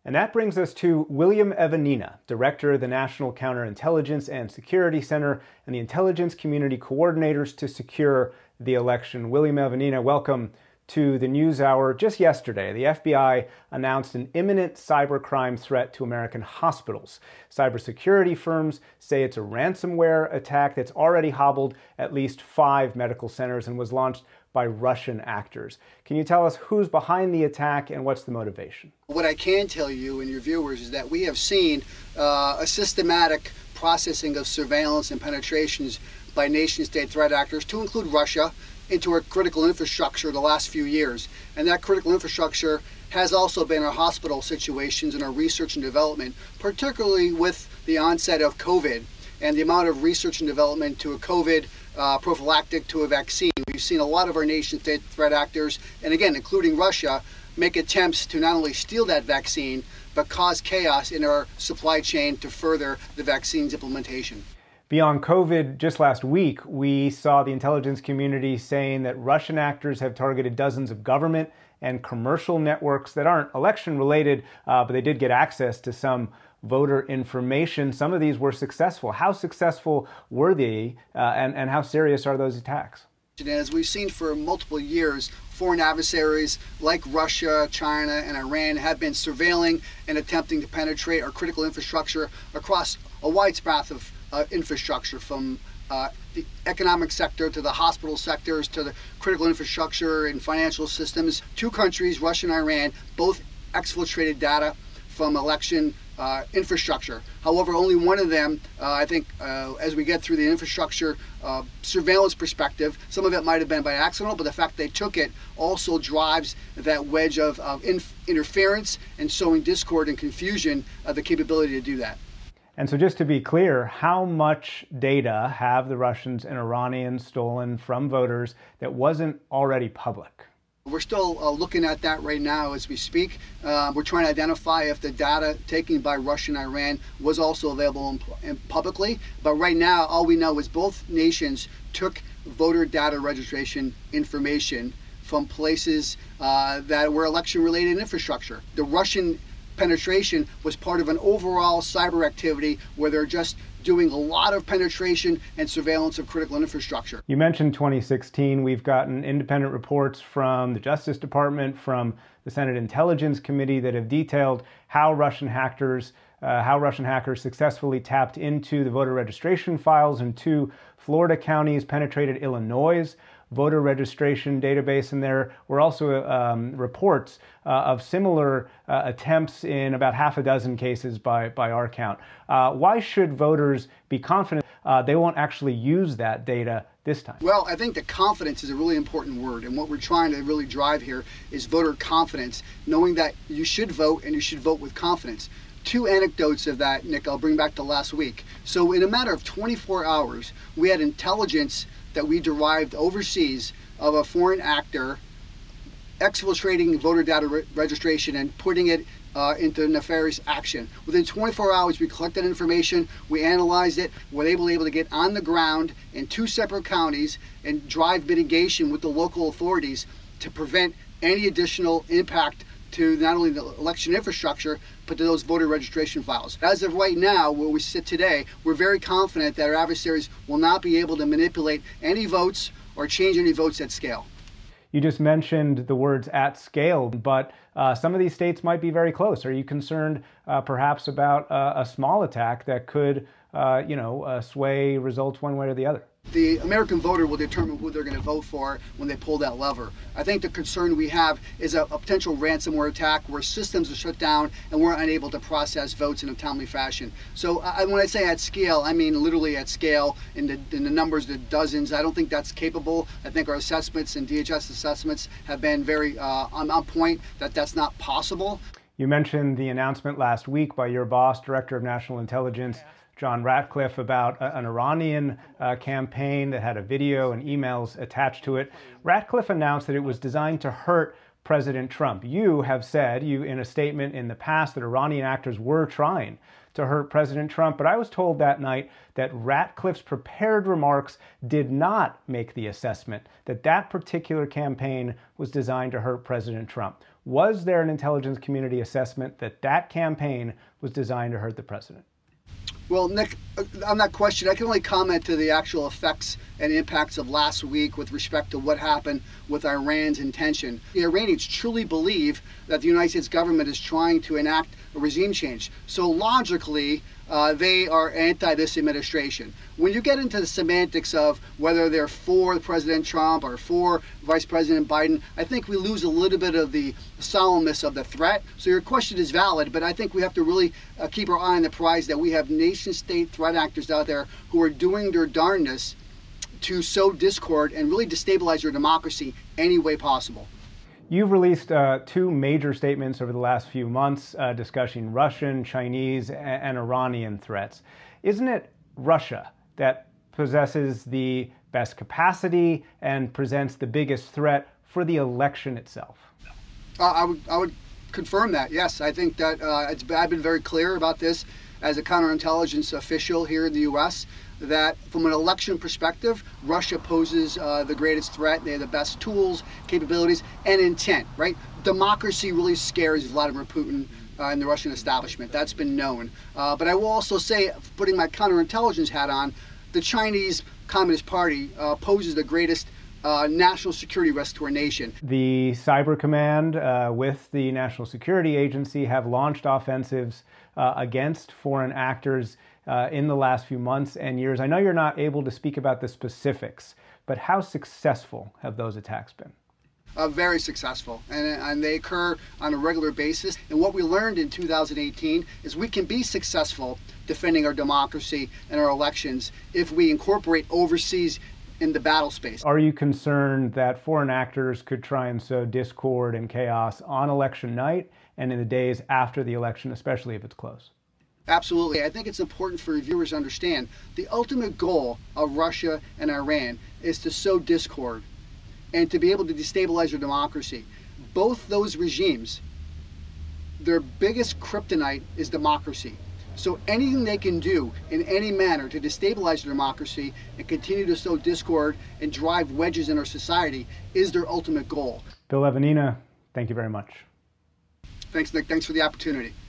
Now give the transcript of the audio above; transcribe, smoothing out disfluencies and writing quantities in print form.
And that brings us to William Evanina, Director of the National Counterintelligence and Security Center and the Intelligence Community Coordinators to secure the election. William Evanina, welcome to the NewsHour. Just yesterday, the FBI announced an imminent cybercrime threat to American hospitals. Cybersecurity firms say it's a ransomware attack that's already hobbled at least 5 medical centers and was launched by Russian actors. Can you tell us who's behind the attack and what's the motivation? What I can tell you and your viewers is that we have seen a systematic processing of surveillance and penetrations by nation-state threat actors, to include Russia, into our critical infrastructure the last few years. And that critical infrastructure has also been our hospital situations and our research and development, particularly with the onset of COVID and the amount of research and development to a COVID prophylactic to a vaccine. We've seen a lot of our nation-state threat actors, and again, including Russia, make attempts to not only steal that vaccine, but cause chaos in our supply chain to further the vaccine's implementation. Beyond COVID, just last week, we saw the intelligence community saying that Russian actors have targeted dozens of government and commercial networks that aren't election-related, but they did get access to some voter information. Some of these were successful. How successful were they, and how serious are those attacks? As we've seen for multiple years, foreign adversaries like Russia, China, and Iran have been surveilling and attempting to penetrate our critical infrastructure across a wide swath of infrastructure, from the economic sector to the hospital sectors to the critical infrastructure and financial systems. 2 countries, Russia and Iran, both exfiltrated data from election infrastructure. However, only one of them, I think, as we get through the infrastructure surveillance perspective, some of it might have been by accident, but the fact they took it also drives that wedge of interference and sowing discord and confusion, the capability to do that. And so just to be clear, how much data have the Russians and Iranians stolen from voters that wasn't already public? We're still looking at that right now as we speak. We're trying to identify if the data taken by Russia and Iran was also available publicly. But right now, all we know is both nations took voter data registration information from places that were election-related infrastructure. The Russian penetration was part of an overall cyber activity where they're just doing a lot of penetration and surveillance of critical infrastructure. You mentioned 2016. We've gotten independent reports from the Justice Department, from the Senate Intelligence Committee that have detailed how Russian hackers successfully tapped into the voter registration files in 2 Florida counties, penetrated Illinois' voter registration database, and there were also reports of similar attempts in about half a dozen cases by our count. Why should voters be confident they won't actually use that data this time? Well, I think that confidence is a really important word, and what we're trying to really drive here is voter confidence, knowing that you should vote and you should vote with confidence. 2 anecdotes of that, Nick, I'll bring back to last week. So in a matter of 24 hours, we had intelligence that we derived overseas of a foreign actor exfiltrating voter data registration and putting it into nefarious action. Within 24 hours, we collected information, we analyzed it, were able to get on the ground in 2 separate counties and drive mitigation with the local authorities to prevent any additional impact to not only the election infrastructure, but to those voter registration files. As of right now, where we sit today, we're very confident that our adversaries will not be able to manipulate any votes or change any votes at scale. You just mentioned the words "at scale," but some of these states might be very close. Are you concerned perhaps about a small attack that could sway results one way or the other? The American voter will determine who they're going to vote for when they pull that lever. I think the concern we have is a potential ransomware attack where systems are shut down and we're unable to process votes in a timely fashion. So when I say at scale, I mean literally at scale, in the numbers, the dozens. I don't think that's capable. I think our assessments and DHS assessments have been very on point that that's not possible. You mentioned the announcement last week by your boss, Director of National Intelligence, John Ratcliffe, about an Iranian campaign that had a video and emails attached to it. Ratcliffe announced that it was designed to hurt President Trump. You have said, in a statement in the past, that Iranian actors were trying to hurt President Trump, but I was told that night that Ratcliffe's prepared remarks did not make the assessment that that particular campaign was designed to hurt President Trump. Was there an intelligence community assessment that that campaign was designed to hurt the president? Well, Nick, on that question, I can only comment to the actual effects and impacts of last week with respect to what happened with Iran's intention. The Iranians truly believe that the United States government is trying to enact a regime change. So logically, they are anti this administration. When you get into the semantics of whether they're for President Trump or for Vice President Biden, I think we lose a little bit of the solemnness of the threat. So your question is valid, but I think we have to really keep our eye on the prize that we have nation-state threat actors out there who are doing their darndest to sow discord and really destabilize your democracy any way possible. You've released two major statements over the last few months discussing Russian, Chinese, and Iranian threats. Isn't it Russia that possesses the best capacity and presents the biggest threat for the election itself? I would confirm that, yes. I think that I've been very clear about this as a counterintelligence official here in the U.S., that from an election perspective, Russia poses the greatest threat. They have the best tools, capabilities, and intent, right? Democracy really scares Vladimir Putin and the Russian establishment. That's been known. But I will also say, putting my counterintelligence hat on, the Chinese Communist Party poses the greatest national security risk to our nation. The Cyber Command with the National Security Agency have launched offensives against foreign actors in the last few months and years. I know you're not able to speak about the specifics, but how successful have those attacks been? Very successful, and they occur on a regular basis. And what we learned in 2018 is we can be successful defending our democracy and our elections if we incorporate overseas in the battle space. Are you concerned that foreign actors could try and sow discord and chaos on election night and in the days after the election, especially if it's close? Absolutely. I think it's important for viewers to understand the ultimate goal of Russia and Iran is to sow discord and to be able to destabilize your democracy. Both those regimes, their biggest kryptonite is democracy. So anything they can do in any manner to destabilize your democracy and continue to sow discord and drive wedges in our society is their ultimate goal. Bill Evanina, thank you very much. Thanks, Nick. Thanks for the opportunity.